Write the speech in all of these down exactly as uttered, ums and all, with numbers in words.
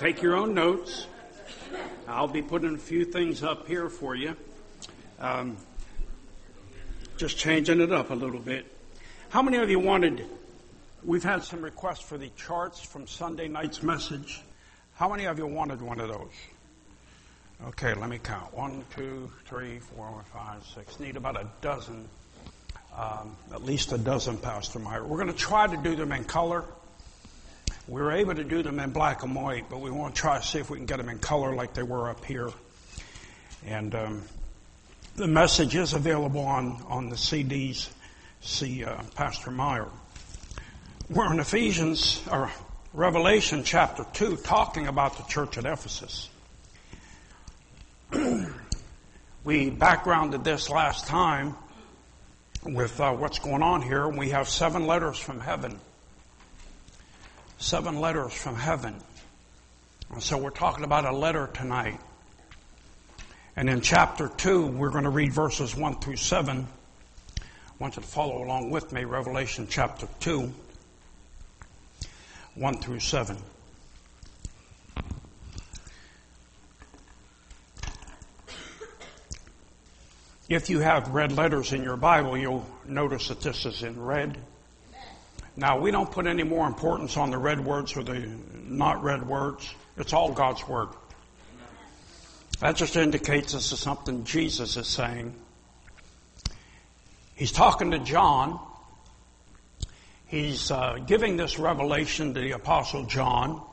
take your own notes. I'll be putting a few things up here for you. Um, just changing it up a little bit. How many of you wanted, we've had some requests for the charts from Sunday night's message. How many of you wanted one of those? Okay, let me count. One, two, three, four, five, six. Need about a dozen, um, at least a dozen, Pastor Meyer. We're going to try to do them in color. We were able to do them in black and white, but we want to try to see if we can get them in color like they were up here. And um, the message is available on, on the C Ds. See uh, Pastor Meyer. We're in Ephesians, or Revelation chapter two, talking about the church at Ephesus. We backgrounded this last time with uh, what's going on here. We have seven letters from heaven. Seven letters from heaven. And so we're talking about a letter tonight. And in chapter two, we're going to read verses one through seven. I want you to follow along with me. Revelation chapter two, one through seven. If you have red letters in your Bible, you'll notice that this is in red. Now, we don't put any more importance on the red words or the not red words. It's all God's Word. That just indicates this is something Jesus is saying. He's talking to John. He's uh, giving this revelation to the Apostle John.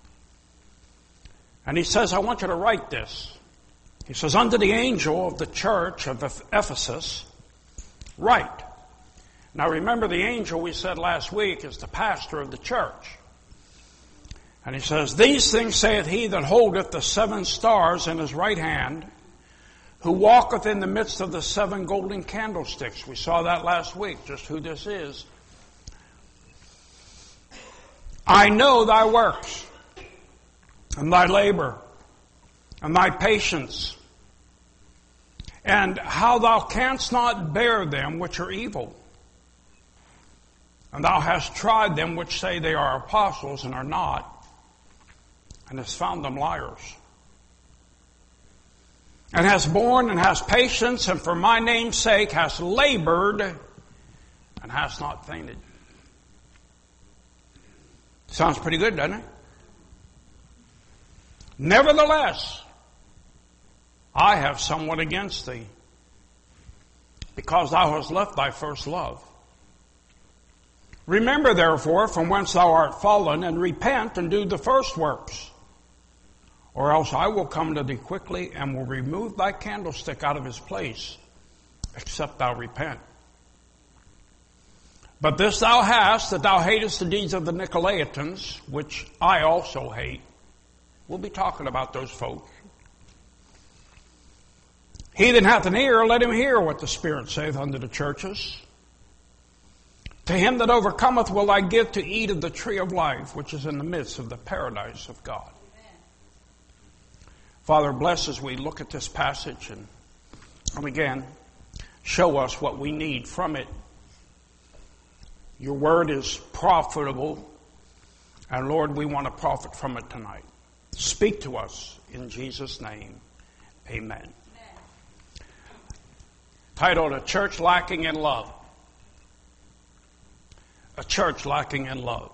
And he says, I want you to write this. He says, unto the angel of the church of Ephesus, write. Now remember, the angel we said last week is the pastor of the church. And he says, these things saith he that holdeth the seven stars in his right hand, who walketh in the midst of the seven golden candlesticks. We saw that last week, just who this is. I know thy works, and thy labor, and thy patience, and how thou canst not bear them which are evil. And thou hast tried them which say they are apostles and are not, and hast found them liars. And hast borne and hast patience, and for my name's sake hast labored, and hast not fainted. Sounds pretty good, doesn't it? Nevertheless, I have somewhat against thee, because thou hast left thy first love. Remember, therefore, from whence thou art fallen, and repent, and do the first works. Or else I will come to thee quickly, and will remove thy candlestick out of his place, except thou repent. But this thou hast, that thou hatest the deeds of the Nicolaitans, which I also hate. We'll be talking about those folks. He that hath an ear, let him hear what the Spirit saith unto the churches. To him that overcometh will I give to eat of the tree of life, which is in the midst of the paradise of God. Amen. Father, bless as we look at this passage, and, and again, show us what we need from it. Your word is profitable, and Lord, we want to profit from it tonight. Speak to us in Jesus' name. Amen. Amen. Titled, A Church Lacking in Love. A church lacking in love.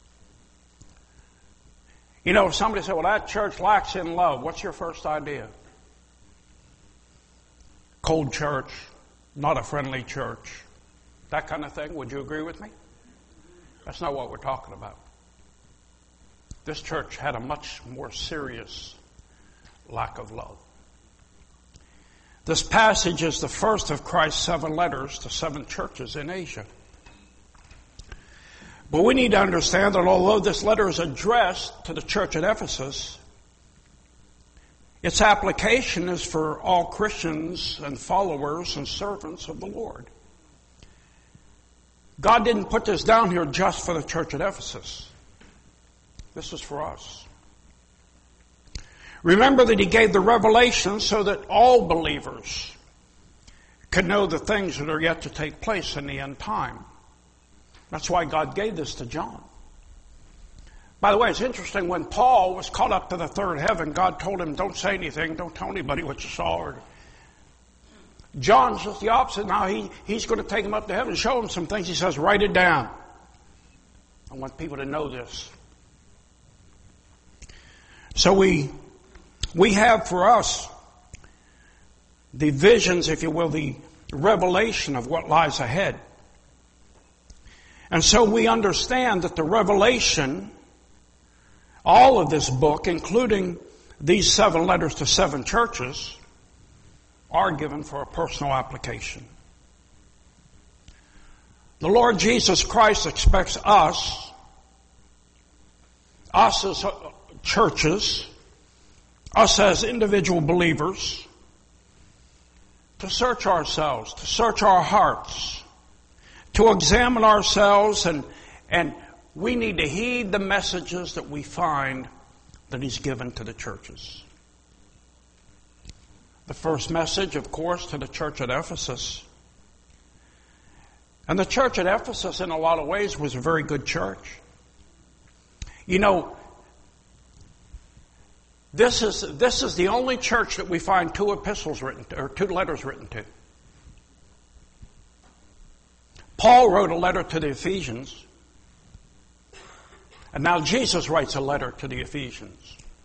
You know, if somebody said, well, that church lacks in love, what's your first idea? Cold church, not a friendly church, that kind of thing. Would you agree with me? That's not what we're talking about. This church had a much more serious lack of love. This passage is the first of Christ's seven letters to seven churches in Asia. But we need to understand that although this letter is addressed to the church at Ephesus, its application is for all Christians and followers and servants of the Lord. God didn't put this down here just for the church at Ephesus. This is for us. Remember that he gave the revelation so that all believers could know the things that are yet to take place in the end time. That's why God gave this to John. By the way, it's interesting, when Paul was caught up to the third heaven, God told him, don't say anything, don't tell anybody what you saw. Or John's just the opposite. Now he, he's going to take him up to heaven and show him some things. He says, write it down. I want people to know this. So we, we have for us the visions, if you will, the revelation of what lies ahead. And so we understand that the revelation, all of this book, including these seven letters to seven churches, are given for a personal application. The Lord Jesus Christ expects us, us as churches, us as individual believers, to search ourselves, to search our hearts, to examine ourselves, and, and we need to heed the messages that we find that He's given to the churches. The first message, of course, to the church at Ephesus. And the church at Ephesus, in a lot of ways, was a very good church. You know, this is this is the only church that we find two epistles written to, or two letters written to. Paul wrote a letter to the Ephesians, and now Jesus writes a letter to the Ephesians.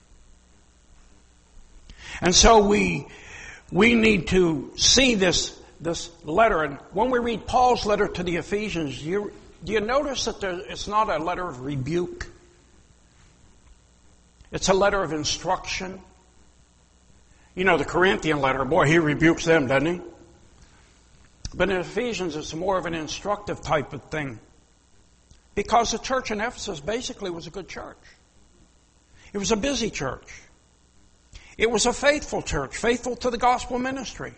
And so we we need to see this this letter. And when we read Paul's letter to the Ephesians, you, do you notice that there, it's not a letter of rebuke? It's a letter of instruction. You know, the Corinthian letter, boy, he rebukes them, doesn't he? But in Ephesians, it's more of an instructive type of thing. Because the church in Ephesus basically was a good church. It was a busy church. It was a faithful church, faithful to the gospel ministry.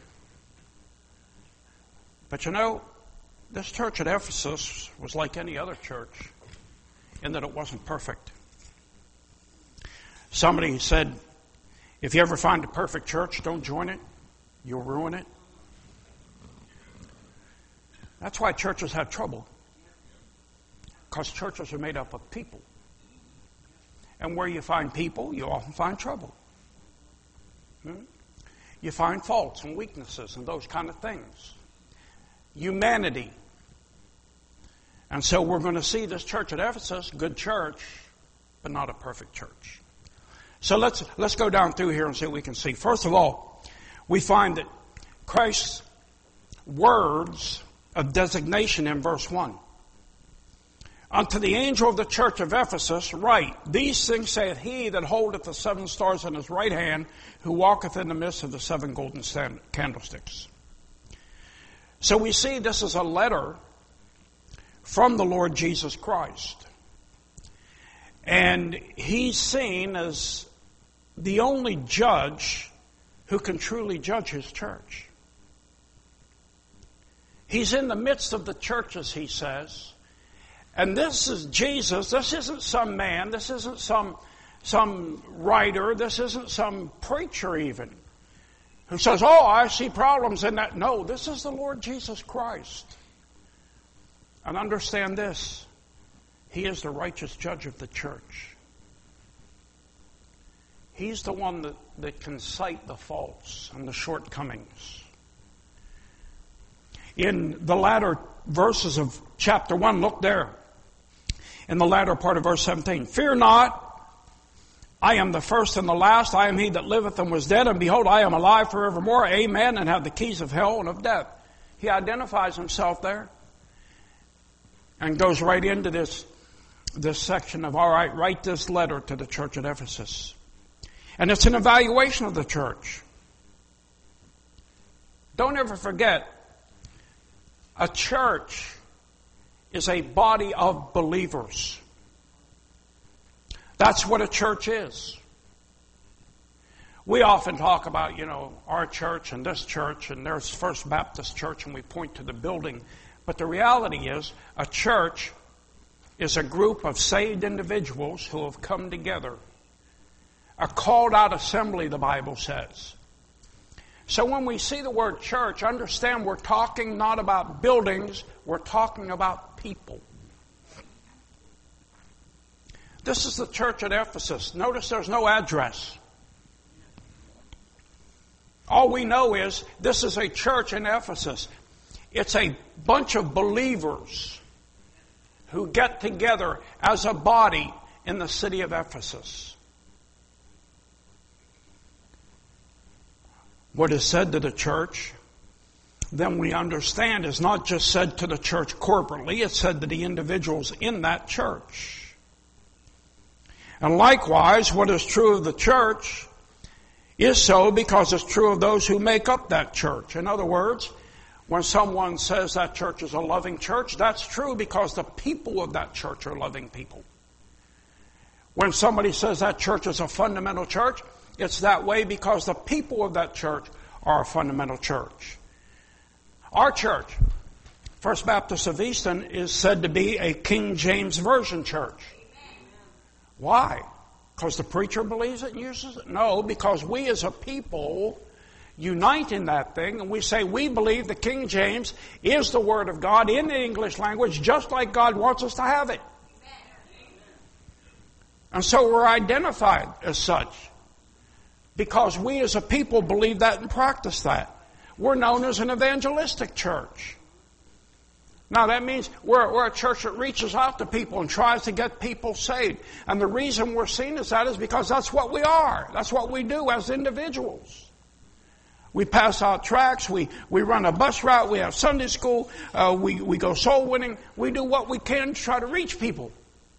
But you know, this church at Ephesus was like any other church in that it wasn't perfect. Somebody said, if you ever find a perfect church, don't join it. You'll ruin it. That's why churches have trouble. Because churches are made up of people. And where you find people, you often find trouble. Hmm? You find faults and weaknesses and those kind of things. Humanity. And so we're going to see this church at Ephesus, good church, but not a perfect church. So let's let's go down through here and see what we can see. First of all, we find that Christ's words of designation in verse one. Unto the angel of the church of Ephesus write, these things saith he that holdeth the seven stars in his right hand, who walketh in the midst of the seven golden stand- candlesticks. So we see this is a letter from the Lord Jesus Christ. And he's seen as the only judge who can truly judge his church. He's in the midst of the churches, he says. And this is Jesus. This isn't some man. This isn't some, some writer. This isn't some preacher even who says, oh, I see problems in that. No, this is the Lord Jesus Christ. And understand this. He is the righteous judge of the church. He's the one that, that can cite the faults and the shortcomings. In the latter verses of chapter one, look there. In the latter part of verse seventeen. Fear not, I am the first and the last. I am he that liveth and was dead. And behold, I am alive forevermore. Amen. And have the keys of hell and of death. He identifies himself there. And goes right into this, this section of, all right, write this letter to the church at Ephesus. And it's an evaluation of the church. Don't ever forget, a church is a body of believers. That's what a church is. We often talk about, you know, our church and this church, and there's First Baptist Church, and we point to the building. But the reality is, a church is a group of saved individuals who have come together. A called out assembly, the Bible says. So when we see the word church, understand we're talking not about buildings, we're talking about people. This is the church at Ephesus. Notice there's no address. All we know is this is a church in Ephesus. It's a bunch of believers who get together as a body in the city of Ephesus. What is said to the church, then we understand, is not just said to the church corporately, it's said to the individuals in that church. And likewise, what is true of the church is so because it's true of those who make up that church. In other words, when someone says that church is a loving church, that's true because the people of that church are loving people. When somebody says that church is a fundamental church, it's that way because the people of that church are a fundamental church. Our church, First Baptist of Easton, is said to be a King James Version church. Why? Because the preacher believes it and uses it? No, because we as a people unite in that thing and we say we believe the King James is the Word of God in the English language just like God wants us to have it. And so we're identified as such because we as a people believe that and practice that. We're known as an evangelistic church. Now that means we're, we're a church that reaches out to people and tries to get people saved. And the reason we're seen as that is because that's what we are. That's what we do as individuals. We pass out tracts, we, we run a bus route, we have Sunday school, uh, we, we go soul winning. We do what we can to try to reach people.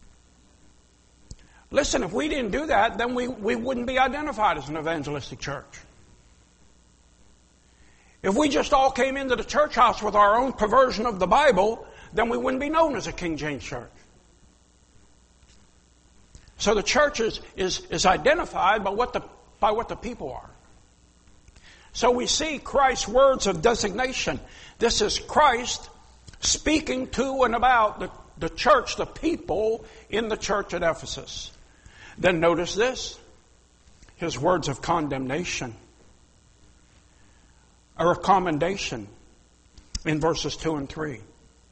Listen, if we didn't do that, then we, we wouldn't be identified as an evangelistic church. If we just all came into the church house with our own perversion of the Bible, then we wouldn't be known as a King James church. So the church is, is, is identified by what the, by what the people are. So we see Christ's words of designation. This is Christ speaking to and about the, the church, the people in the church at Ephesus. Then notice this, his words of condemnation or commendation in verses two and three.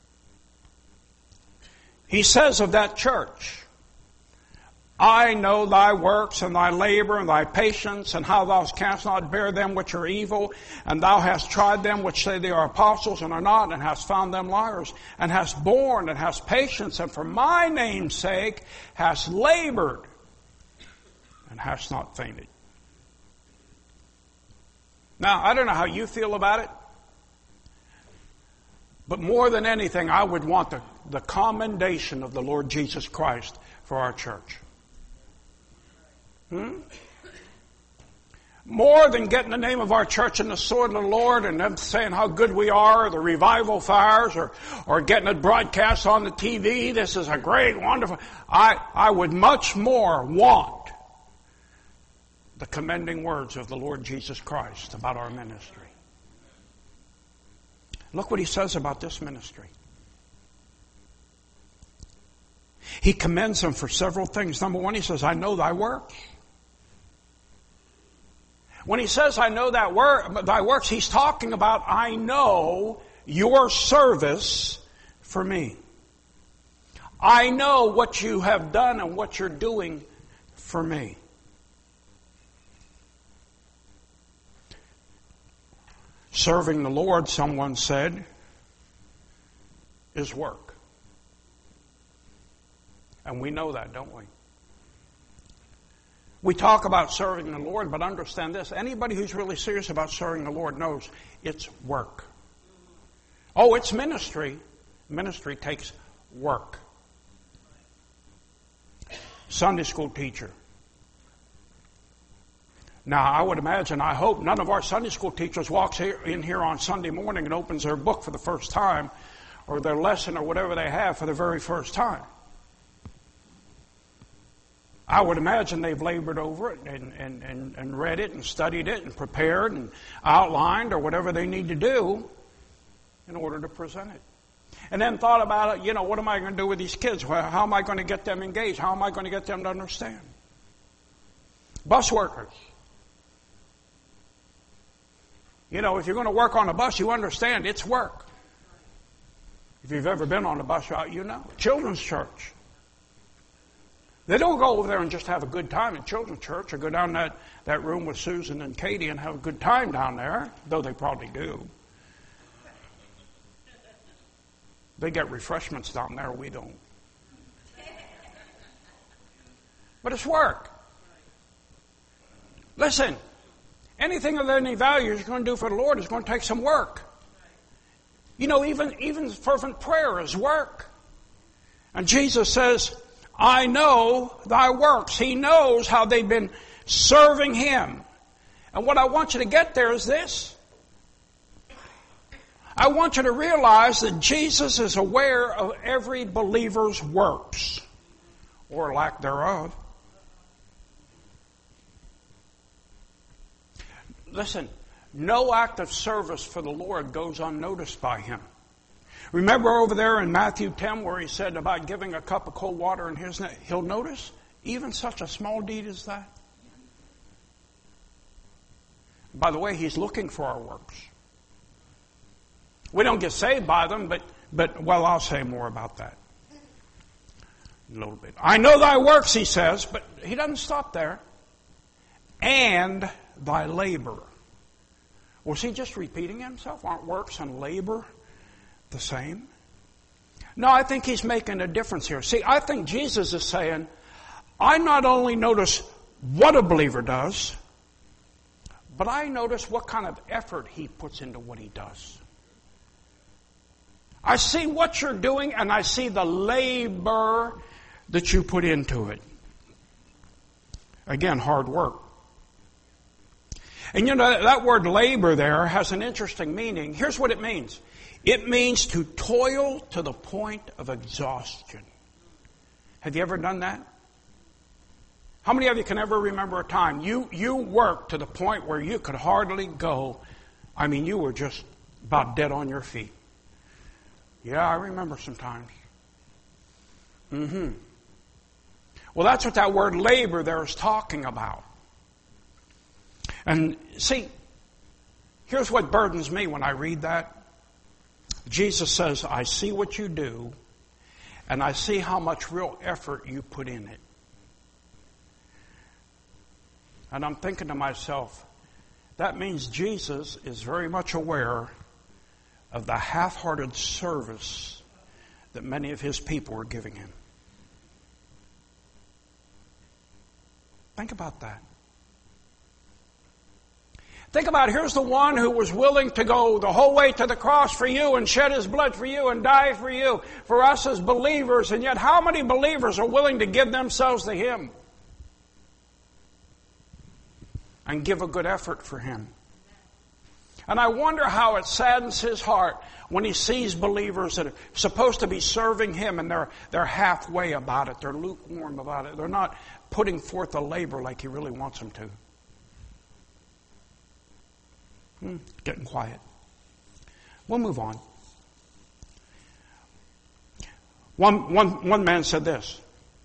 He says of that church, I know thy works and thy labor and thy patience and how thou canst not bear them which are evil, and thou hast tried them which say they are apostles and are not, and hast found them liars, and hast borne and hast patience, and for my name's sake hast labored and hast not fainted. Now, I don't know how you feel about it, but more than anything, I would want the, the commendation of the Lord Jesus Christ for our church. Hmm? More than getting the name of our church in the sword of the Lord and them saying how good we are, or the revival fires, or, or getting it broadcast on the T V, this is a great, wonderful. I, I would much more want the commending words of the Lord Jesus Christ about our ministry. Look what he says about this ministry. He commends them for several things. Number one, he says, I know thy works. When he says, I know that work, thy works, he's talking about, I know your service for me. I know what you have done and what you're doing for me. Serving the Lord, someone said, is work. And we know that, don't we? We talk about serving the Lord, but understand this. Anybody who's really serious about serving the Lord knows it's work. Oh, it's ministry. Ministry takes work. Sunday school teacher. Now, I would imagine, I hope none of our Sunday school teachers walks here, in here on Sunday morning and opens their book for the first time, or their lesson or whatever they have for the very first time. I would imagine they've labored over it and, and, and, and read it and studied it and prepared and outlined or whatever they need to do in order to present it. And then thought about it, you know, what am I going to do with these kids? How am I going to get them engaged? How am I going to get them to understand? Bus workers. You know, if you're going to work on a bus, you understand it's work. If you've ever been on a bus route, you know. Children's church. They don't go over there and just have a good time in children's church or go down that, that room with Susan and Katie and have a good time down there, though they probably do. They get refreshments down there, we don't. But it's work. Listen, anything of any value you're going to do for the Lord is going to take some work. You know, even, even fervent prayer is work. And Jesus says, I know thy works. He knows how they've been serving Him. And what I want you to get there is this. I want you to realize that Jesus is aware of every believer's works, or lack thereof. Listen, no act of service for the Lord goes unnoticed by Him. Remember over there in Matthew ten where He said about giving a cup of cold water in His name? He'll notice even such a small deed as that. By the way, He's looking for our works. We don't get saved by them, but, but well, I'll say more about that a little bit. I know thy works, He says, but He doesn't stop there. And thy labor. Was He just repeating Himself? Aren't works and labor the same? No, I think He's making a difference here. See, I think Jesus is saying, I not only notice what a believer does, but I notice what kind of effort he puts into what he does. I see what you're doing and I see the labor that you put into it. Again, hard work. And you know, that word labor there has an interesting meaning. Here's what it means. It means to toil to the point of exhaustion. Have you ever done that? How many of you can ever remember a time you, you worked to the point where you could hardly go? I mean, you were just about dead on your feet. Yeah, I remember some times. Mm-hmm. Well, that's what that word labor there is talking about. And see, here's what burdens me when I read that. Jesus says, I see what you do, and I see how much real effort you put in it. And I'm thinking to myself, that means Jesus is very much aware of the half-hearted service that many of His people are giving Him. Think about that. Think about, here's the one who was willing to go the whole way to the cross for you and shed His blood for you and die for you, for us as believers, and yet how many believers are willing to give themselves to Him and give a good effort for Him? And I wonder how it saddens His heart when He sees believers that are supposed to be serving Him and they're, they're halfway about it. They're lukewarm about it. They're not putting forth the labor like He really wants them to. Hmm, getting quiet. We'll move on. One, one, one man said this.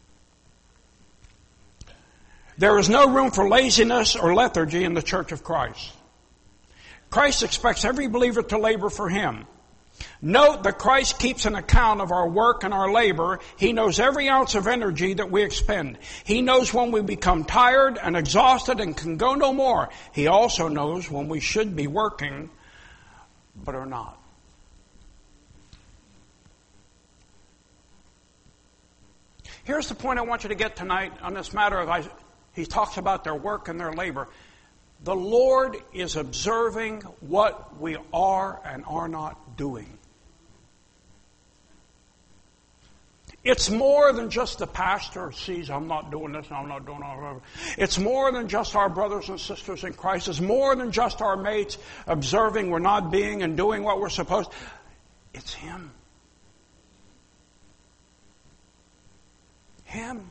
There is no room for laziness or lethargy in the church of Christ. Christ expects every believer to labor for Him. Note that Christ keeps an account of our work and our labor. He knows every ounce of energy that we expend. He knows when we become tired and exhausted and can go no more. He also knows when we should be working but are not. Here's the point I want you to get tonight on this matter of, I, he talks about their work and their labor. The Lord is observing what we are and are not doing. It's more than just the pastor sees, I'm not doing this, I'm not doing that. It's more than just our brothers and sisters in Christ. It's more than just our mates observing we're not being and doing what we're supposed. It's Him. Him.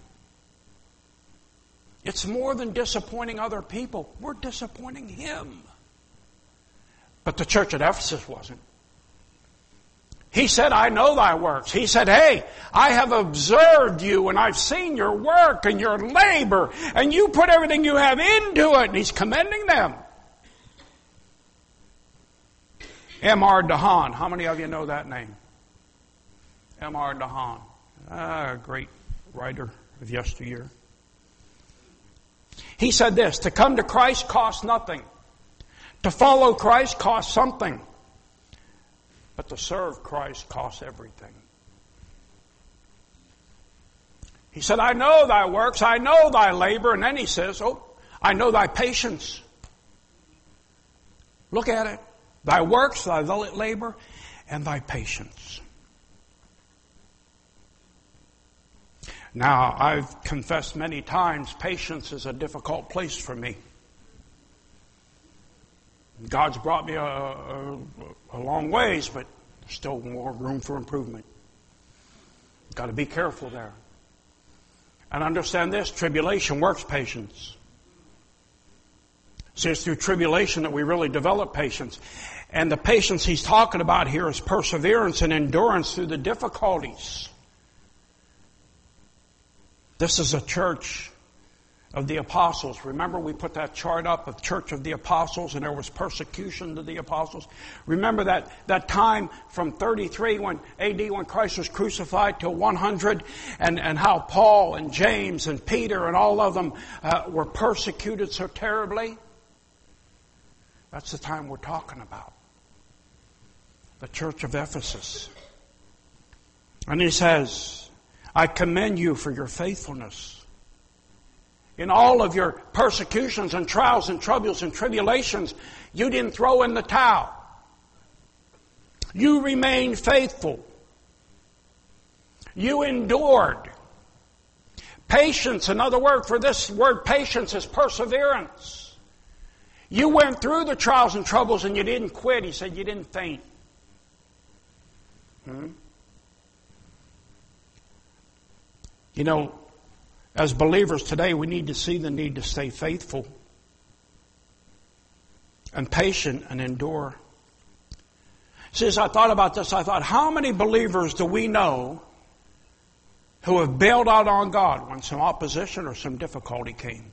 It's more than disappointing other people. We're disappointing Him. But the church at Ephesus wasn't. He said, I know thy works. He said, hey, I have observed you and I've seen your work and your labor and you put everything you have into it. And He's commending them. M R DeHaan. How many of you know that name? M R DeHaan. Ah, great writer of yesteryear. He said this, to come to Christ costs nothing. To follow Christ costs something. But to serve Christ costs everything. He said, I know thy works, I know thy labor. And then he says, oh, I know thy patience. Look at it. Thy works, thy labor, and thy patience. Now, I've confessed many times, patience is a difficult place for me. God's brought me a, a, a long ways, but there's still more room for improvement. Got to be careful there. And understand this, tribulation works patience. See, it's through tribulation that we really develop patience. And the patience he's talking about here is perseverance and endurance through the difficulties. This is a church of the apostles. Remember we put that chart up of Church of the Apostles, and there was persecution to the apostles. Remember that, that time from thirty-three when A D when Christ was crucified till one hundred, and, and how Paul and James and Peter and all of them uh, were persecuted so terribly? That's the time we're talking about. The church of Ephesus. And he says, I commend you for your faithfulness. In all of your persecutions and trials and troubles and tribulations, you didn't throw in the towel. You remained faithful. You endured. Patience, another word for this word patience is perseverance. You went through the trials and troubles and you didn't quit. He said you didn't faint. Hmm? You know, as believers today, we need to see the need to stay faithful and patient and endure. See, as I thought about this, I thought, how many believers do we know who have bailed out on God when some opposition or some difficulty came?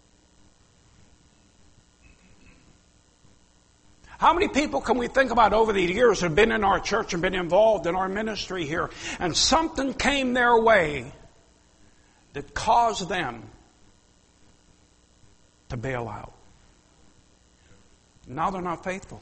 How many people can we think about over the years who have been in our church and been involved in our ministry here, and something came their way that caused them to bail out? Now they're not faithful.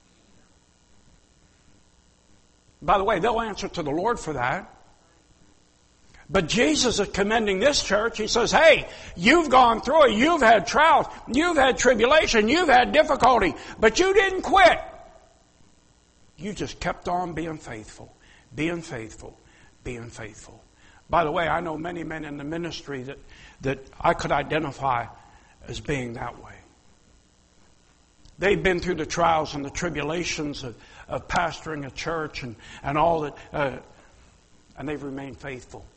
By the way, they'll answer to the Lord for that. But Jesus is commending this church. He says, hey, you've gone through it. You've had trials. You've had tribulation. You've had difficulty. But you didn't quit. You just kept on being faithful, being faithful, being faithful. By the way, I know many men in the ministry that, that I could identify as being that way. They've been through the trials and the tribulations of, of pastoring a church and, and all that, uh, and they've remained faithful.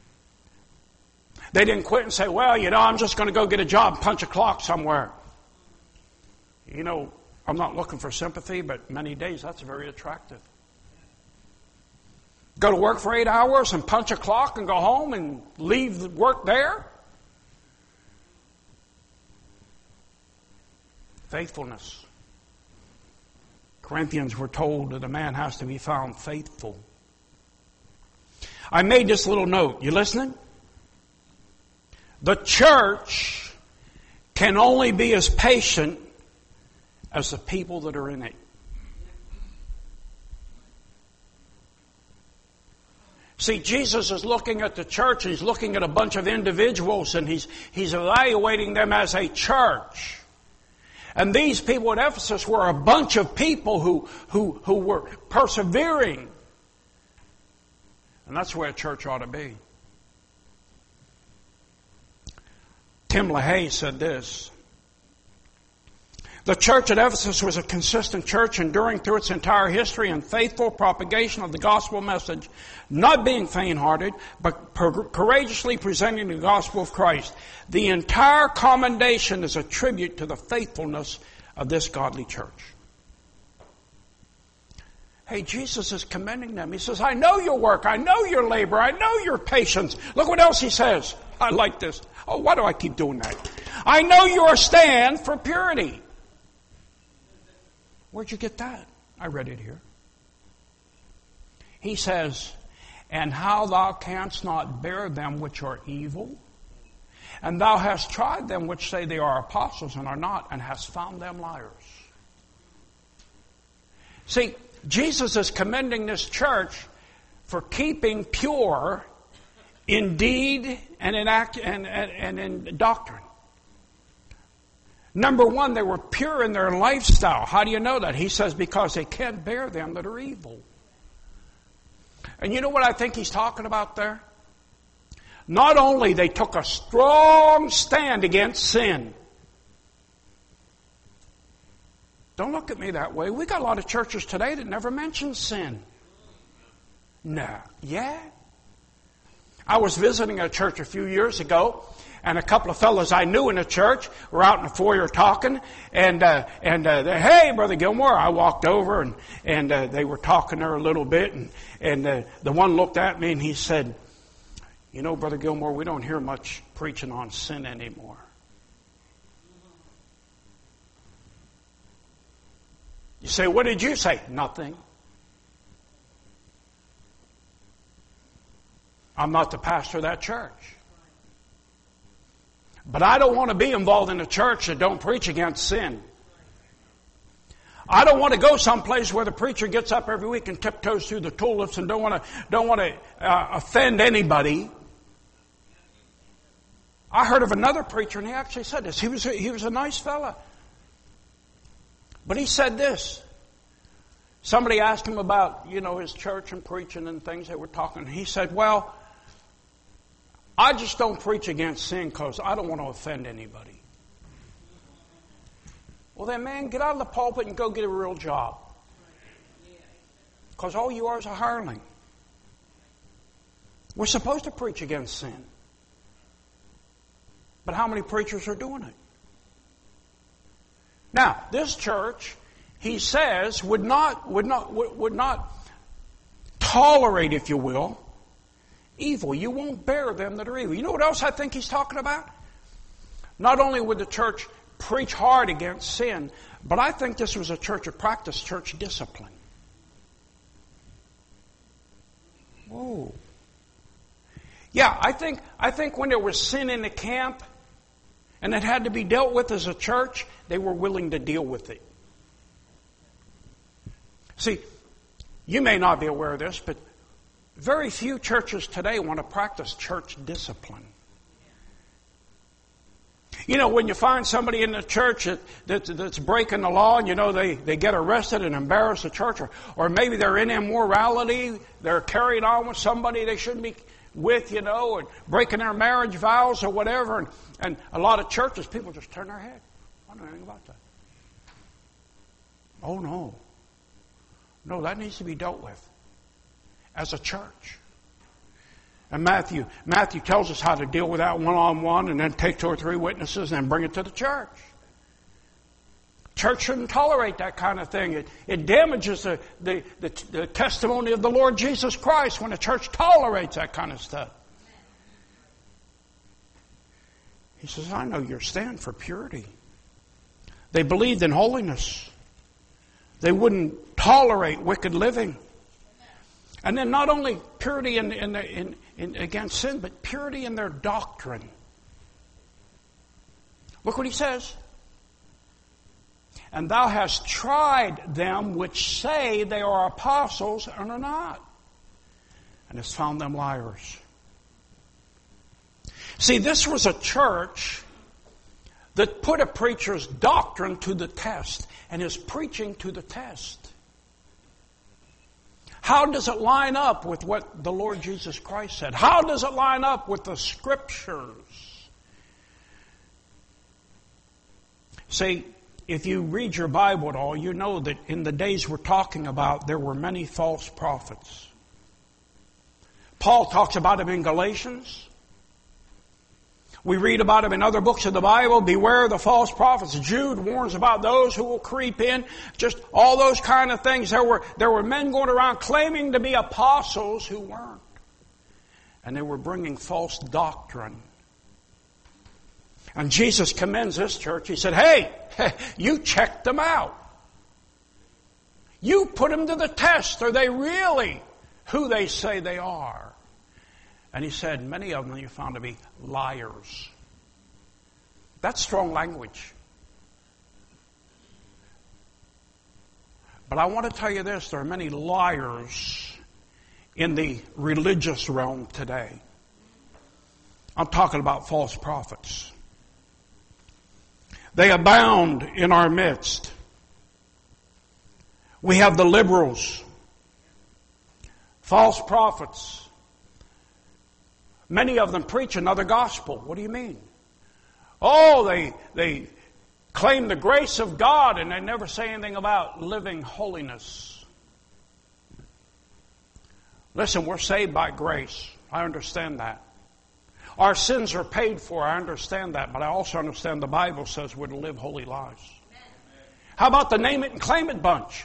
They didn't quit and say, well, you know, I'm just going to go get a job and punch a clock somewhere. You know, I'm not looking for sympathy, but many days that's very attractive. Go to work for eight hours and punch a clock and go home and leave the work there? Faithfulness. Corinthians were told that a man has to be found faithful. I made this little note. You listening? The church can only be as patient as the people that are in it. See, Jesus is looking at the church, he's looking at a bunch of individuals, and he's, he's evaluating them as a church. And these people at Ephesus were a bunch of people who, who, who were persevering. And that's where a church ought to be. Tim LaHaye said this: the church at Ephesus was a consistent church enduring through its entire history in faithful propagation of the gospel message, not being faint-hearted, but courageously presenting the gospel of Christ. The entire commendation is a tribute to the faithfulness of this godly church. Hey, Jesus is commending them. He says, I know your work, I know your labor, I know your patience. Look what else he says. I like this. Oh, why do I keep doing that? I know your stand for purity. Where'd you get that? I read it here. He says, and how thou canst not bear them which are evil. And thou hast tried them which say they are apostles and are not, and hast found them liars. See, Jesus is commending this church for keeping pure in deed and in act and, and, and in doctrine. Number one, they were pure in their lifestyle. How do you know that? He says, because they can't bear them that are evil. And you know what I think he's talking about there? Not only they took a strong stand against sin. Don't look at me that way. We got a lot of churches today that never mention sin. No. Yeah? I was visiting a church a few years ago, and a couple of fellows I knew in the church were out in the foyer talking, and uh, and uh, they, hey, Brother Gilmore. I walked over, and and uh, they were talking there a little bit, and and uh, the one looked at me and he said, "You know, Brother Gilmore, we don't hear much preaching on sin anymore." You say, "What did you say?" Nothing. I'm not the pastor of that church. But I don't want to be involved in a church that don't preach against sin. I don't want to go someplace where the preacher gets up every week and tiptoes through the tulips and don't want to don't want to uh, offend anybody. I heard of another preacher, and he actually said this. He was a, he was a nice fella, but he said this. Somebody asked him about, you know, his church and preaching and things. They were talking. He said, "Well, I just don't preach against sin because I don't want to offend anybody." Well then, man, get out of the pulpit and go get a real job. Because all you are is a hireling. We're supposed to preach against sin. But how many preachers are doing it? Now, this church, he says, would not, would not, would, would not tolerate, if you will, evil. You won't bear them that are evil. You know what else I think he's talking about? Not only would the church preach hard against sin, but I think this was a church that practiced church discipline. Whoa. Yeah, I think I think when there was sin in the camp and it had to be dealt with as a church, they were willing to deal with it. See, you may not be aware of this, but very few churches today want to practice church discipline. You know, when you find somebody in the church that, that, that's breaking the law and, you know, they, they get arrested and embarrass the church, or, or maybe they're in immorality, they're carried on with somebody they shouldn't be with, you know, and breaking their marriage vows or whatever, and, and a lot of churches, people just turn their head. I don't know anything about that. Oh, no. No, that needs to be dealt with as a church. And Matthew, Matthew tells us how to deal with that one-on-one and then take two or three witnesses and then bring it to the church. Church shouldn't tolerate that kind of thing. It, it damages the, the, the, the testimony of the Lord Jesus Christ when the church tolerates that kind of stuff. He says, I know your stand for purity. They believed in holiness. They wouldn't tolerate wicked living. And then not only purity in, in, in, in against sin, but purity in their doctrine. Look what he says. And thou hast tried them which say they are apostles and are not, and hast found them liars. See, this was a church that put a preacher's doctrine to the test and his preaching to the test. How does it line up with what the Lord Jesus Christ said? How does it line up with the Scriptures? See, if you read your Bible at all, you know that in the days we're talking about, there were many false prophets. Paul talks about them in Galatians. We read about them in other books of the Bible. Beware of the false prophets. Jude warns about those who will creep in. Just all those kind of things. There were, there were men going around claiming to be apostles who weren't. And they were bringing false doctrine. And Jesus commends this church. He said, hey, you checked them out. You put them to the test. Are they really who they say they are? And he said, many of them you found to be liars. That's strong language. But I want to tell you this, there are many liars in the religious realm today. I'm talking about false prophets. They abound in our midst. We have the liberals, false prophets. Many of them preach another gospel. What do you mean? Oh, they they claim the grace of God and they never say anything about living holiness. Listen, we're saved by grace. I understand that. Our sins are paid for. I understand that. But I also understand the Bible says we're to live holy lives. How about the name it and claim it bunch?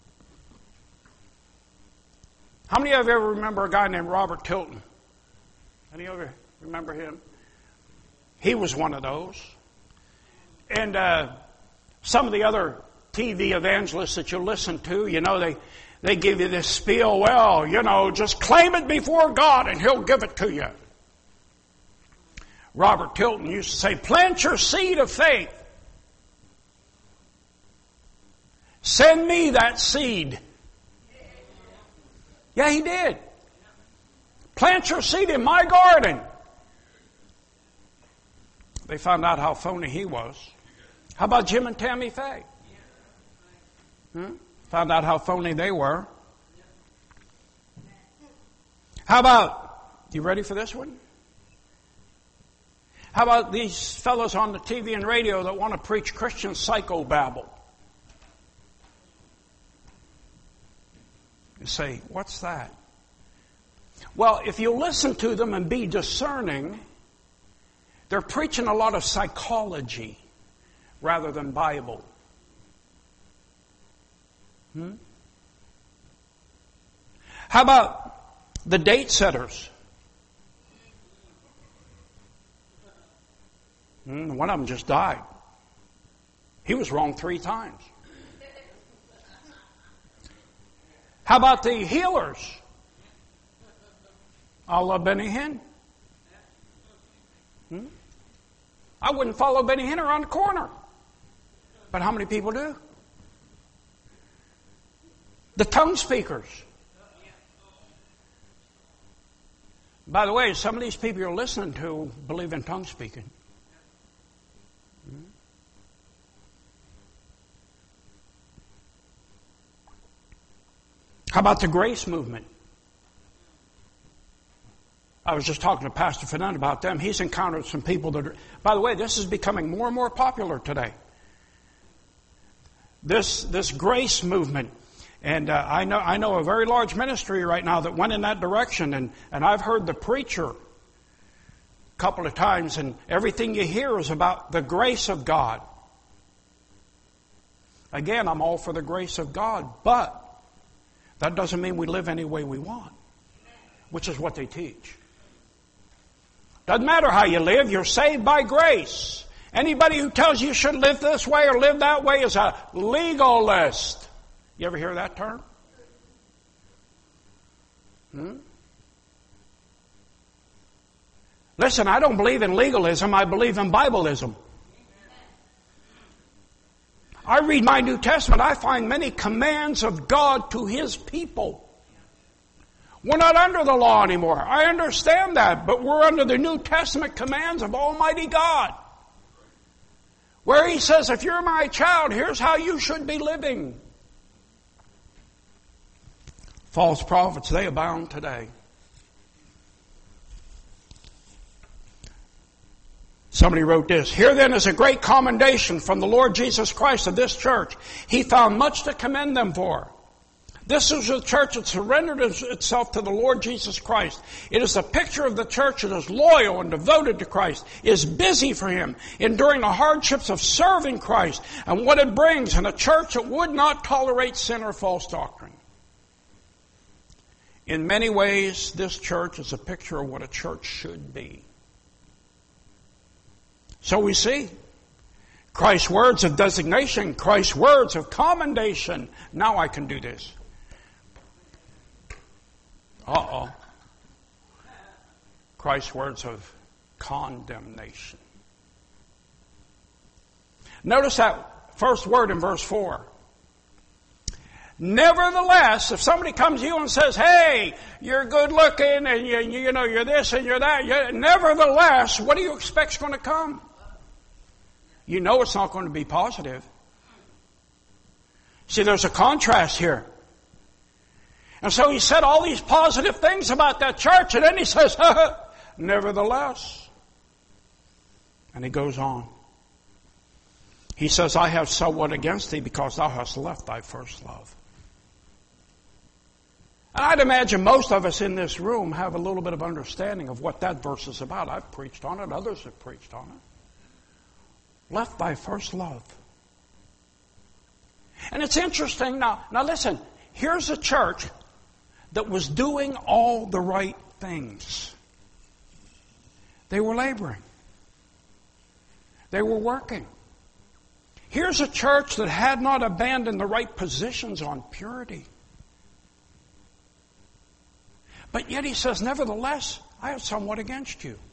How many of you ever remember a guy named Robert Tilton? Any of you remember him? He was one of those. And uh, some of the other T V evangelists that you listen to, you know, they, they give you this spiel, well, you know, just claim it before God and He'll give it to you. Robert Tilton used to say, plant your seed of faith. Send me that seed. Yeah, he did. Plant your seed in my garden. They found out how phony he was. How about Jim and Tammy Faye? Hmm? Found out how phony they were. How about, you ready for this one? How about these fellows on the T V and radio that want to preach Christian psychobabble? You say, what's that? Well, if you listen to them and be discerning, they're preaching a lot of psychology rather than Bible. Hmm? How about the date setters? Hmm, one of them just died. He was wrong three times. How about the healers? A la Benny Hinn. Hmm? I wouldn't follow Benny Hinn around the corner. But how many people do? The tongue speakers. By the way, some of these people you're listening to believe in tongue speaking. Hmm? How about the grace movement? I was just talking to Pastor Fernand about them. He's encountered some people that are... By the way, this is becoming more and more popular today. This this grace movement. And uh, I know I know a very large ministry right now that went in that direction. And, and I've heard the preacher a couple of times. And everything you hear is about the grace of God. Again, I'm all for the grace of God. But that doesn't mean we live any way we want. Which is what they teach. Doesn't matter how you live, you're saved by grace. Anybody who tells you you should live this way or live that way is a legalist. You ever hear that term? Hmm? Listen, I don't believe in legalism, I believe in Bibleism. I read my New Testament, I find many commands of God to His people. We're not under the law anymore. I understand that, but we're under the New Testament commands of Almighty God. Where He says, if you're my child, here's how you should be living. False prophets, they abound today. Somebody wrote this, here then is a great commendation from the Lord Jesus Christ of this church. He found much to commend them for. This is a church that surrendered itself to the Lord Jesus Christ. It is a picture of the church that is loyal and devoted to Christ, is busy for Him, enduring the hardships of serving Christ and what it brings, and a church that would not tolerate sin or false doctrine. In many ways, this church is a picture of what a church should be. So we see Christ's words of designation, Christ's words of commendation. Now I can do this. Uh-oh. Christ's words of condemnation. Notice that first word in verse four. Nevertheless, if somebody comes to you and says, hey, you're good looking and you, you know, you're this and you're that, you, nevertheless, what do you expect is going to come? You know it's not going to be positive. See, there's a contrast here. And so he said all these positive things about that church, and then he says, nevertheless. And he goes on. He says, I have somewhat against thee because thou hast left thy first love. And I'd imagine most of us in this room have a little bit of understanding of what that verse is about. I've preached on it. Others have preached on it. Left thy first love. And it's interesting. Now, now listen. Here's a church that was doing all the right things. They were laboring. They were working. Here's a church that had not abandoned the right positions on purity. But yet he says, nevertheless, I have somewhat against you.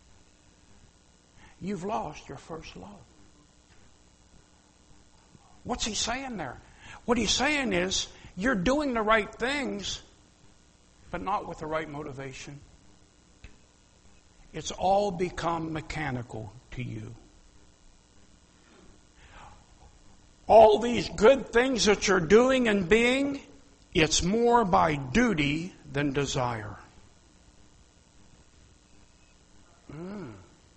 You've lost your first love. What's he saying there? What he's saying is, you're doing the right things, but not with the right motivation. It's all become mechanical to you. All these good things that you're doing and being, it's more by duty than desire. Mm.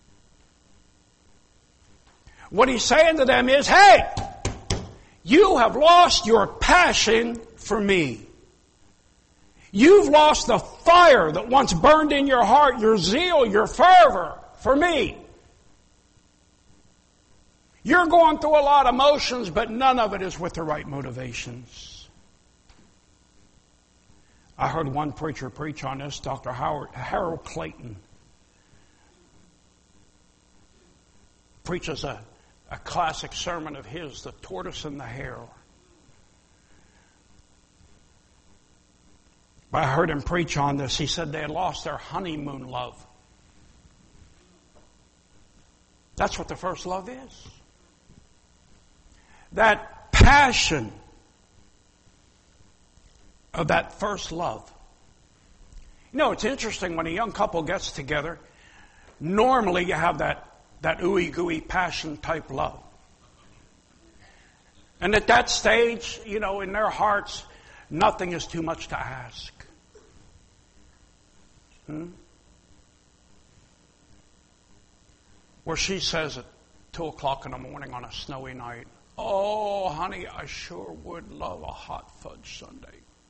What he's saying to them is, hey, you have lost your passion for me. You've lost the fire that once burned in your heart, your zeal, your fervor for me. You're going through a lot of motions, but none of it is with the right motivations. I heard one preacher preach on this, Doctor Howard, Harold Clayton. Preaches a, a classic sermon of his, The Tortoise and the Hare. But I heard him preach on this. He said they had lost their honeymoon love. That's what the first love is. That passion of that first love. You know, it's interesting when a young couple gets together, normally you have that, that ooey gooey passion type love. And at that stage, you know, in their hearts, nothing is too much to ask. Hmm? Where she says at two o'clock in the morning on a snowy night, oh, honey, I sure would love a hot fudge sundae.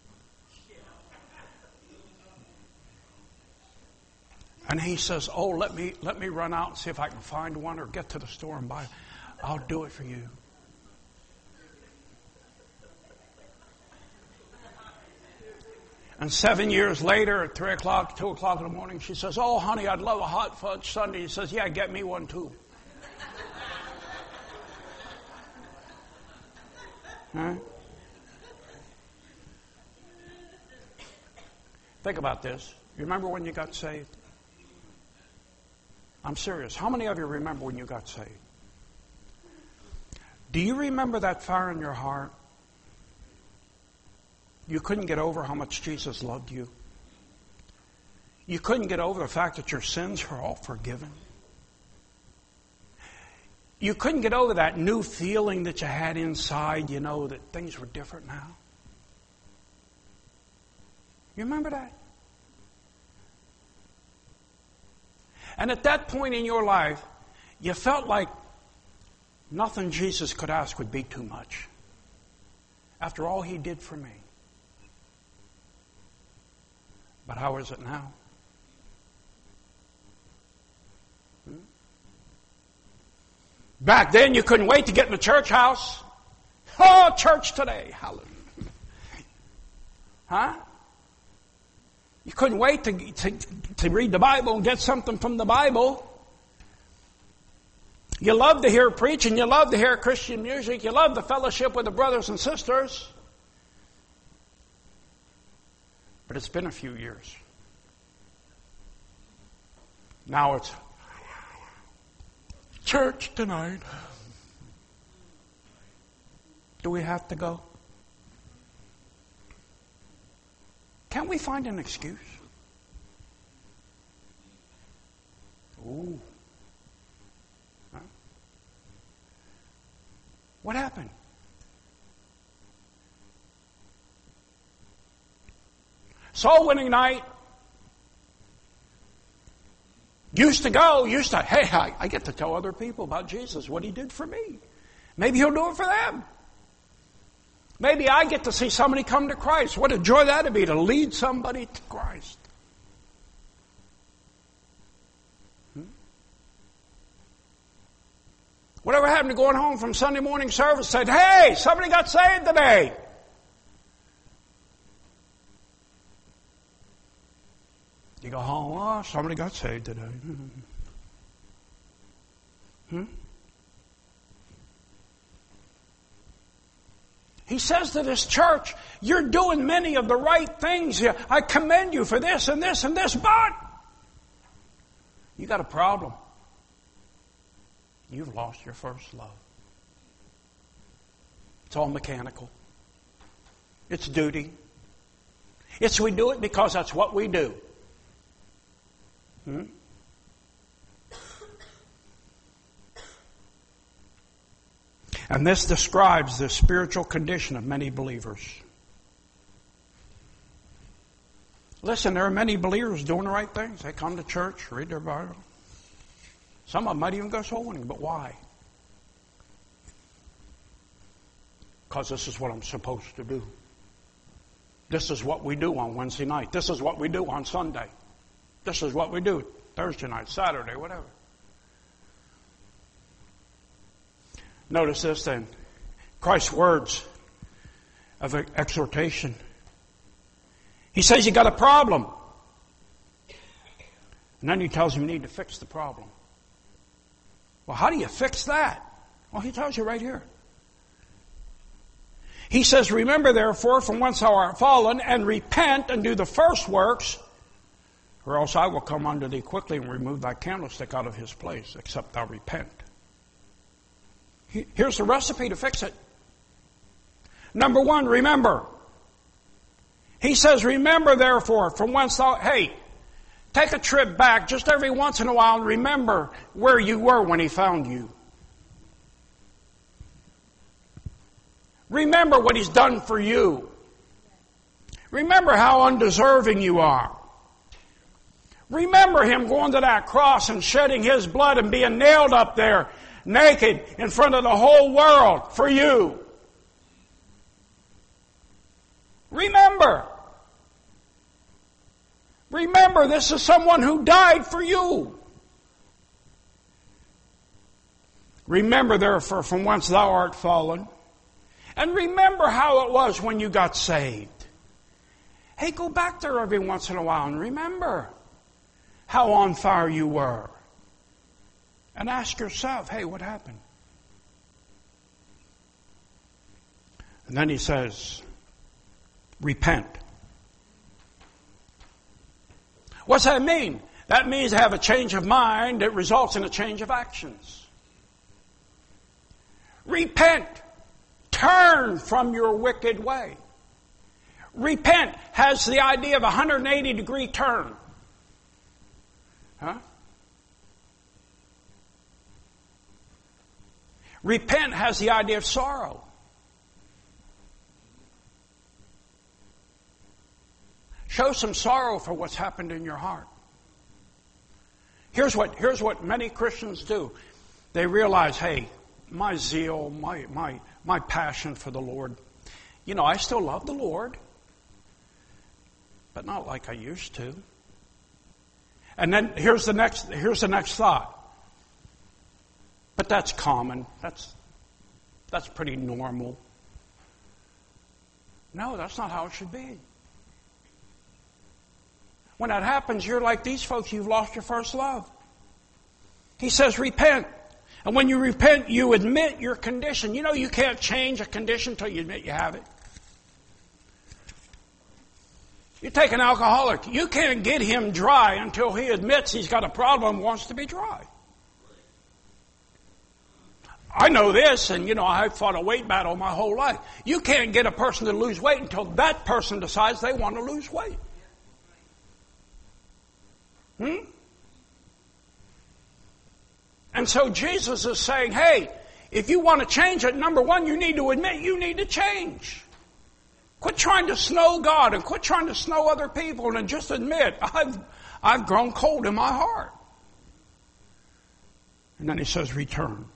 And he says, oh, let me let me run out and see if I can find one or get to the store and buy it. I'll do it for you. And seven years later, at three o'clock, two o'clock in the morning, she says, oh, honey, I'd love a hot fudge sundae. He says, yeah, get me one too. Huh? Think about this. You remember when you got saved? I'm serious. How many of you remember when you got saved? Do you remember that fire in your heart? You couldn't get over how much Jesus loved you. You couldn't get over the fact that your sins were all forgiven. You couldn't get over that new feeling that you had inside, you know, that things were different now. You remember that? And at that point in your life, you felt like nothing Jesus could ask would be too much. After all He did for me. But how is it now? Hmm? Back then you couldn't wait to get in the church house. Oh, church today. Hallelujah. Huh? You couldn't wait to, to, to read the Bible and get something from the Bible. You love to hear preaching. You love to hear Christian music. You love the fellowship with the brothers and sisters. But it's been a few years. Now it's church tonight. do we have to go? Can't we find an excuse? Ooh. Huh? What happened? Soul winning night. Used to go, used to, hey, I, I get to tell other people about Jesus, what He did for me. Maybe He'll do it for them. Maybe I get to see somebody come to Christ. What a joy that would be, to lead somebody to Christ. Hmm? Whatever happened to going home from Sunday morning service, said, hey, somebody got saved today. You go home, oh, somebody got saved today. Hmm? He says to this church, you're doing many of the right things. I commend you for this and this and this, but you got a problem. You've lost your first love. It's all mechanical. It's duty. It's we do it because that's what we do. Hmm? And this describes the spiritual condition of many believers. Listen, there are many believers doing the right things. They come to church, read their Bible. Some of them might even go soul winning, but why? Because this is what I'm supposed to do. This is what we do on Wednesday night. This is what we do on Sunday. This is what we do Thursday night, Saturday, whatever. Notice this then. Christ's words of exhortation. He says you got a problem. And then he tells him you need to fix the problem. Well, how do you fix that? Well, he tells you right here. He says, remember therefore from whence thou art fallen, and repent and do the first works, or else I will come unto thee quickly and remove thy candlestick out of his place, except thou repent. Here's the recipe to fix it. Number one, remember. He says, remember therefore from whence thou... Hey, take a trip back just every once in a while and remember where you were when He found you. Remember what He's done for you. Remember how undeserving you are. Remember Him going to that cross and shedding His blood and being nailed up there naked in front of the whole world for you. Remember. Remember, this is someone who died for you. Remember, therefore, from whence thou art fallen. And remember how it was when you got saved. Hey, go back there every once in a while and remember how on fire you were. And ask yourself, hey, what happened? And then he says, repent. What's that mean? That means to have a change of mind that results in a change of actions. Repent. Turn from your wicked way. Repent has the idea of a one hundred eighty degree turn. Huh? Repent has the idea of sorrow. Show some sorrow for what's happened in your heart. Here's what, here's what many Christians do. They realize, hey, my zeal, my, my, my passion for the Lord, you know, I still love the Lord, but not like I used to. And then here's the next, here's the next thought. But that's common. That's, that's pretty normal. No, that's not how it should be. When that happens, you're like these folks, you've lost your first love. He says, repent. And when you repent, you admit your condition. You know you can't change a condition until you admit you have it. You take an alcoholic, you can't get him dry until he admits he's got a problem and wants to be dry. I know this, and you know, I've fought a weight battle my whole life. You can't get a person to lose weight until that person decides they want to lose weight. Hmm? And so Jesus is saying, hey, if you want to change it, number one, you need to admit you need to change. Quit trying to snow God and quit trying to snow other people and just admit, I've, I've grown cold in my heart. And then he says, return.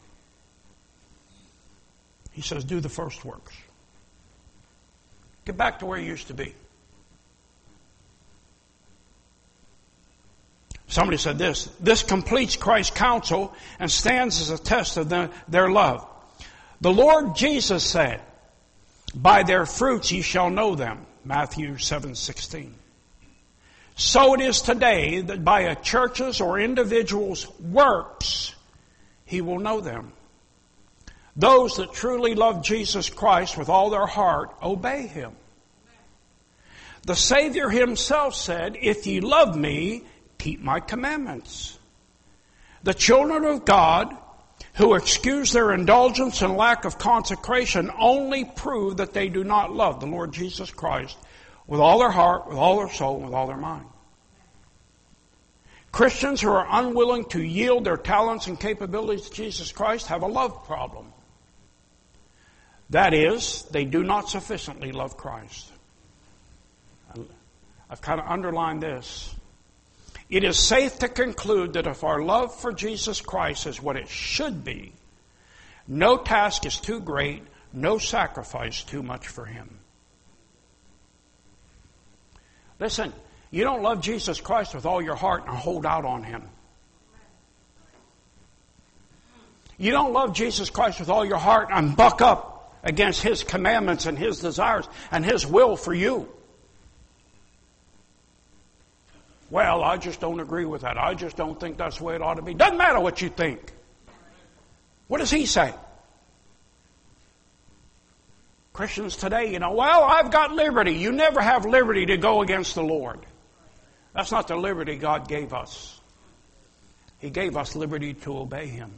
He says, do the first works. Get back to where you used to be. Somebody said this, this completes Christ's counsel and stands as a test of the, their love. The Lord Jesus said, by their fruits ye shall know them. Matthew seven sixteen. So it is today that by a church's or individual's works, he will know them. Those that truly love Jesus Christ with all their heart obey him. The Savior himself said, if ye love me, keep my commandments. The children of God who excuse their indulgence and lack of consecration only prove that they do not love the Lord Jesus Christ with all their heart, with all their soul, and with all their mind. Christians who are unwilling to yield their talents and capabilities to Jesus Christ have a love problem. That is, they do not sufficiently love Christ. I've kind of underlined this. It is safe to conclude that if our love for Jesus Christ is what it should be, no task is too great, no sacrifice too much for him. Listen, you don't love Jesus Christ with all your heart and hold out on him. You don't love Jesus Christ with all your heart and buck up against his commandments and his desires and his will for you. Well, I just don't agree with that. I just don't think that's the way it ought to be. Doesn't matter what you think. What does he say? Christians today, you know, well, I've got liberty. You never have liberty to go against the Lord. That's not the liberty God gave us. He gave us liberty to obey him.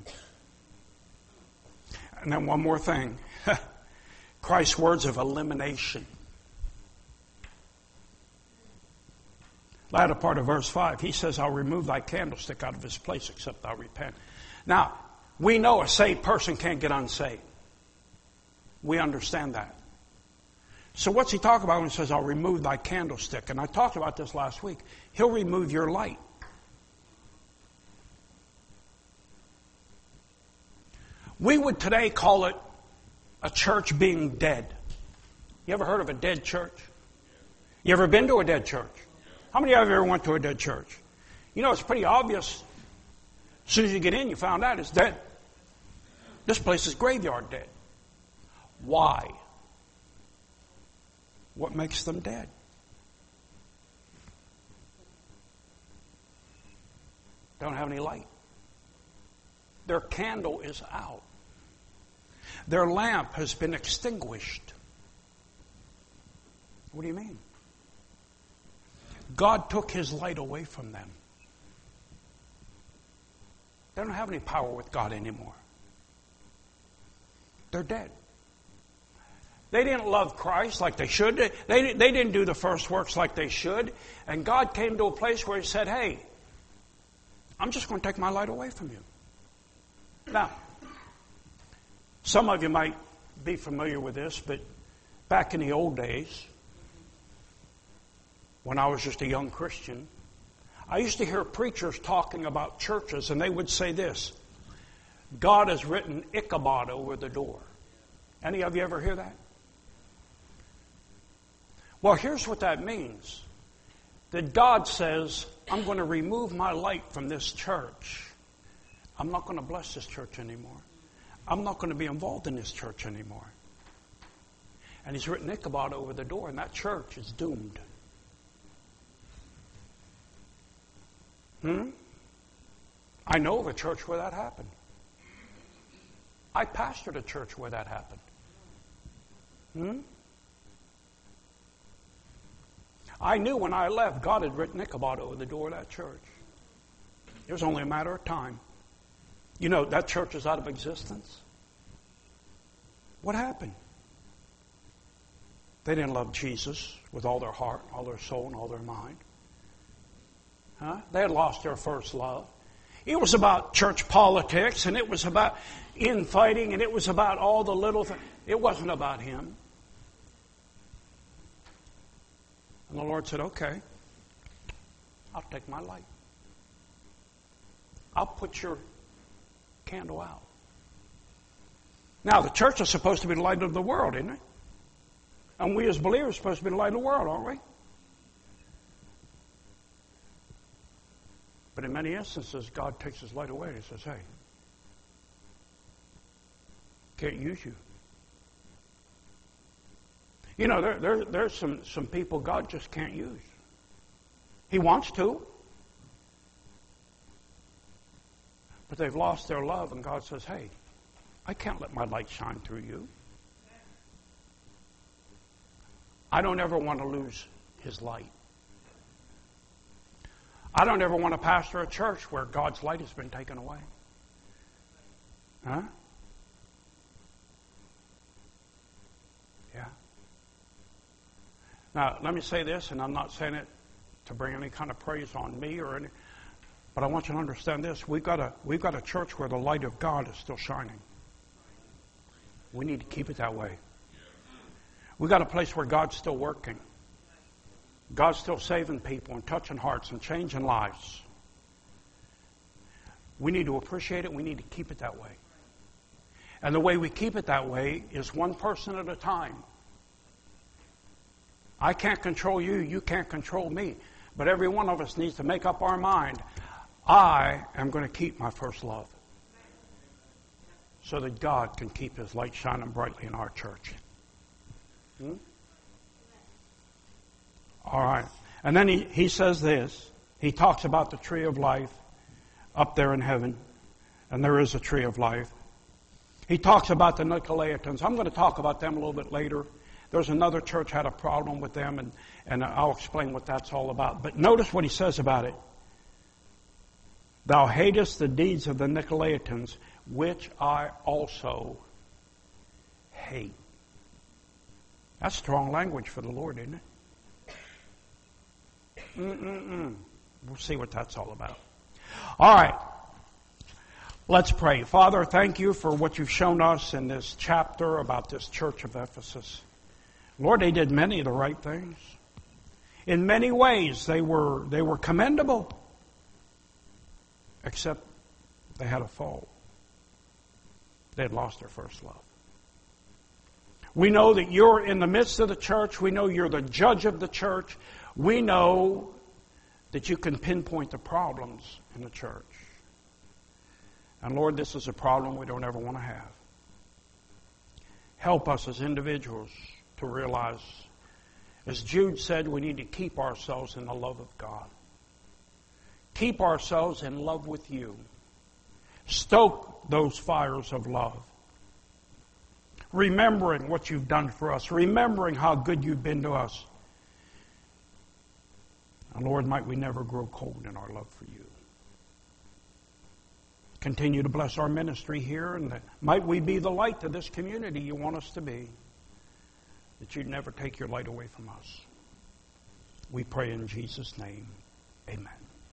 And then one more thing. Christ's words of elimination. Latter part of verse five, he says, I'll remove thy candlestick out of his place except thou repent. Now, we know a saved person can't get unsaved. We understand that. So what's he talking about when he says, I'll remove thy candlestick? And I talked about this last week. He'll remove your light. We would today call it a church being dead. You ever heard of a dead church? You ever been to a dead church? How many of you ever went to a dead church? You know, it's pretty obvious. As soon as you get in, you found out it's dead. This place is graveyard dead. Why? What makes them dead? Don't have any light. Their candle is out. Their lamp has been extinguished. What do you mean? God took his light away from them. They don't have any power with God anymore. They're dead. They didn't love Christ like they should. They, they, they didn't do the first works like they should. And God came to a place where he said, hey, I'm just going to take my light away from you. Now, some of you might be familiar with this, but back in the old days, when I was just a young Christian, I used to hear preachers talking about churches, and they would say this, God has written Ichabod over the door. Any of you ever hear that? Well, here's what that means. That God says, I'm going to remove my light from this church. I'm not going to bless this church anymore. I'm not going to be involved in this church anymore. And he's written Ichabod over the door, and that church is doomed. Hmm? I know of a church where that happened. I pastored a church where that happened. Hmm? I knew when I left, God had written Ichabod over the door of that church. It was only a matter of time. You know, that church is out of existence. What happened? They didn't love Jesus with all their heart, all their soul, and all their mind. Huh? They had lost their first love. It was about church politics, and it was about infighting, and it was about all the little things. It wasn't about Him. And the Lord said, okay, I'll take my light. I'll put your candle out. Now, the church is supposed to be the light of the world, isn't it? And we as believers are supposed to be the light of the world, aren't we? But in many instances, God takes His light away and He says, hey, can't use you. You know, there, there, there's some, some people God just can't use. He wants to. But they've lost their love, and God says, hey, I can't let my light shine through you. I don't ever want to lose His light. I don't ever want to pastor a church where God's light has been taken away. Huh? Yeah. Now, let me say this, and I'm not saying it to bring any kind of praise on me or any, but I want you to understand this. We've got a, we've got a church where the light of God is still shining. We need to keep it that way. We've got a place where God's still working. God's still saving people and touching hearts and changing lives. We need to appreciate it. We need to keep it that way. And the way we keep it that way is one person at a time. I can't control you. You can't control me. But every one of us needs to make up our mind. I am going to keep my first love. So that God can keep His light shining brightly in our church. Hmm? All right. And then he, he says this. He talks about the tree of life up there in heaven. And there is a tree of life. He talks about the Nicolaitans. I'm going to talk about them a little bit later. There's another church had a problem with them, and, and I'll explain what that's all about. But notice what he says about it. Thou hatest the deeds of the Nicolaitans, which I also hate. That's strong language for the Lord, isn't it? Mm-mm-mm. We'll see what that's all about. All right. Let's pray. Father, thank you for what you've shown us in this chapter about this church of Ephesus. Lord, they did many of the right things. In many ways, they were, they were commendable. Except they had a fault. They had lost their first love. We know that you're in the midst of the church. We know you're the judge of the church. We know that you can pinpoint the problems in the church. And Lord, this is a problem we don't ever want to have. Help us as individuals to realize, as Jude said, we need to keep ourselves in the love of God. Keep ourselves in love with you. Stoke those fires of love. Remembering what you've done for us. Remembering how good you've been to us. And Lord, might we never grow cold in our love for you. Continue to bless our ministry here, and that might we be the light to this community you want us to be. That you'd never take your light away from us. We pray in Jesus' name. Amen.